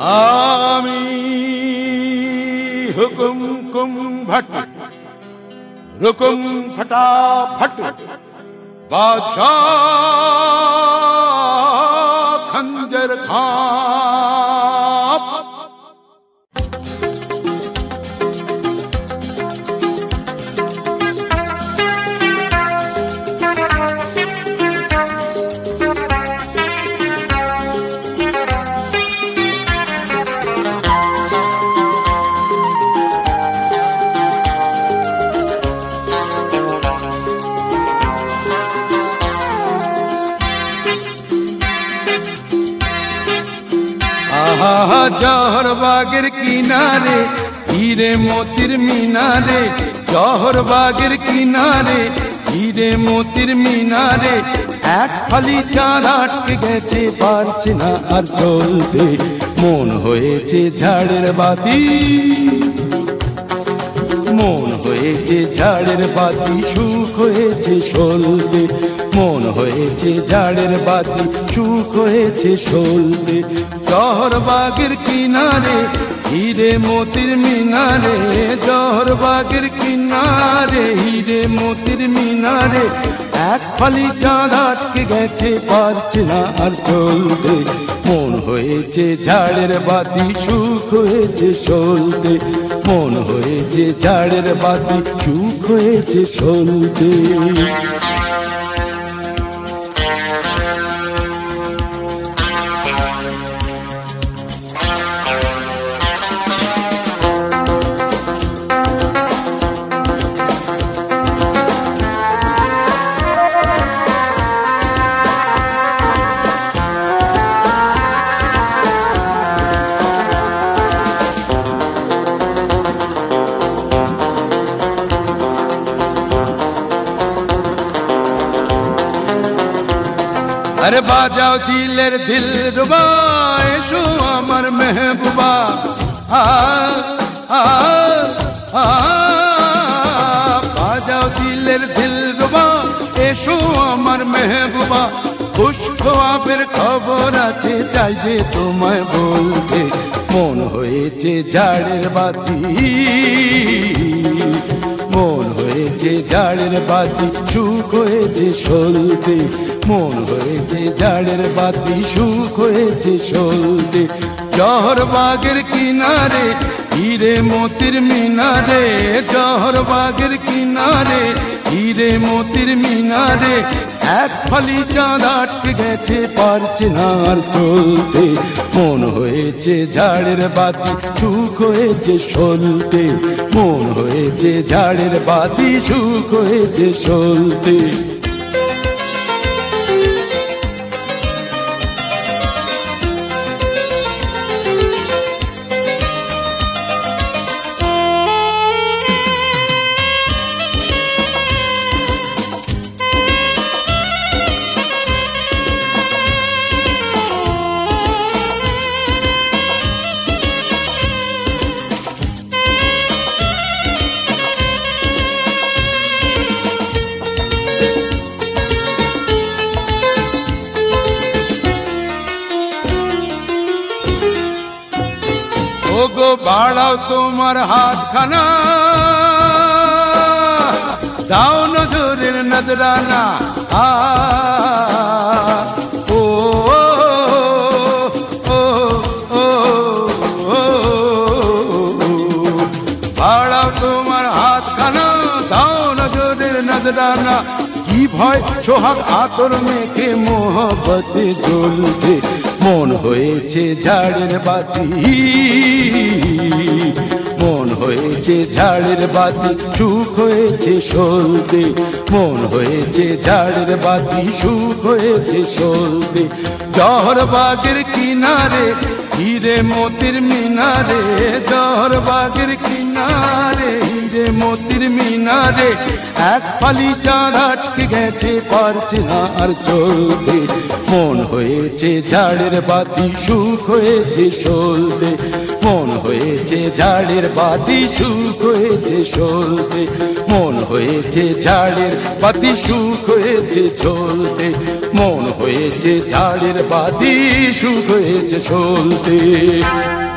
আমি হুকুম কুম ভট রুকুম ফটাফট বাদশাহ খঞ্জর খাপ। জহর বাগের কিনারে হিরে মতির মিনারে, জহর বাগের কিনারে হিরে মতির মিনারে, এক ফালি চাঁদ আটকে গেছে পারছে না আর চলতে, মন হয়েছে ঝাড়ের বাতি, মন হয়েছে ঝাড়ের বাতি, সুখ হয়েছে সলতে, মন হয়েছে ঝাড়ের বাতি, সুখ হয়েছে সলতে। জহর বাগের কিনারে হিরে মতির মিনারে, জহর বাগের কিনারে হিরে মতির মিনারে, এক ফালি চাঁদ আটকে গেছে পারছে না আর চলতে, মন হয়েছে ঝাড়ের বাতি, সুখ হয়েছে সলতে, মন হয়েছে ঝাড়ের বাতি, সুখ হয়েছে সলতে। अरे बाजाओ दिलेर दिल रुबा, एसो आमार महबूबा, आ आ आ बाजाओ दिलेर दिल रुबा, एसो आमार महबूबा, खुश খোয়াবের খবর আছে চাই যে তোমায় বলতে, মন হয়েছে ঝাড়ের বাতি, মন হয়েছে ঝাড়ের বাতি, সুখ হয়েছে সলতে, মন হয়েছে ঝাড়ের বাতি, সুখ হয়েছে সলতে। জহর বাগের কিনারে হিরে মতির মিনারে, জহর বাগের কিনারে হিরে মতির মিনারে, এক ফালি চাঁদ আটকে গেছে পারছে না আর চলতে, মন হয়েছে ঝাড়ের বাতি, সুখ হয়েছে সলতে, মন হয়েছে ঝাড়ের বাতি, সুখ হয়েছে সলতে। ওগো বাড়াও তোমার হাতখানা, দাও নজরের নজরানা, আ ও ও ও বাড়াও তোমার হাতখানা, দাও নজরের নজরানা, কি ভয় সোহাগ আতর মেখে মোহব্বতে জ্বলতে, মন হয়েছে ঝাড়ের বাতি, মন হয়েছে ঝাড়ের বাতি, সুখ হয়েছে সলতে, মন হয়েছে ঝাড়ের বাতি, সুখ হয়েছে সলতে। জহর বাগের কিনারে হিরে মতির মিনারে, জহর বাগের কিনারে হিরে মতির মিনারে এক ফালি চাঁদ আটকে গেছে, পারছে না আর চলতে। মন হয়েছে ঝাড়ের বাতি, সুখ হয়েছে সলতে। মন হয়েছে ঝাড়ের বাতি, সুখ হয়েছে সলতে। মন হয়েছে ঝাড়ের বাতি, সুখ হয়েছে চলতে। মন হয়েছে ঝাড়ের বাতি, সুখ হয়েছে চলতে।